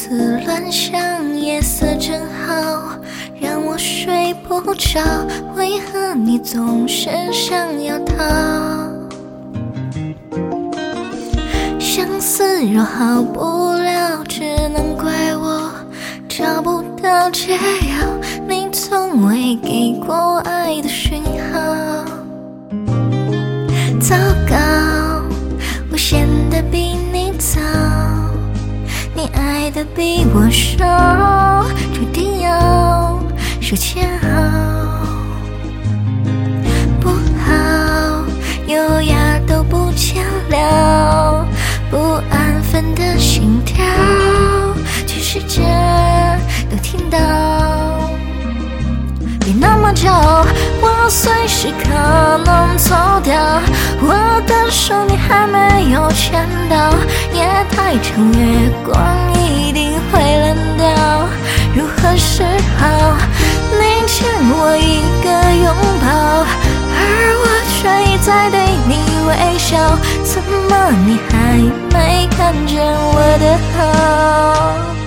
思乱想，夜色正好，让我睡不着。为何你总是想要逃？相思若好不了，只能怪我找不到解药。你从未给过爱的讯号。糟糕，我陷得比你早，你爱得比我少，注定要手牵好。不好，优雅都不见了，不安分的心跳，全世界都听到。别那么骄傲，我随时可能走掉。我的手你还没有牵到，夜太长，月光一定会冷掉。如何是好？你欠我一个拥抱，而我却一再对你微笑。怎么你还没看见我的好？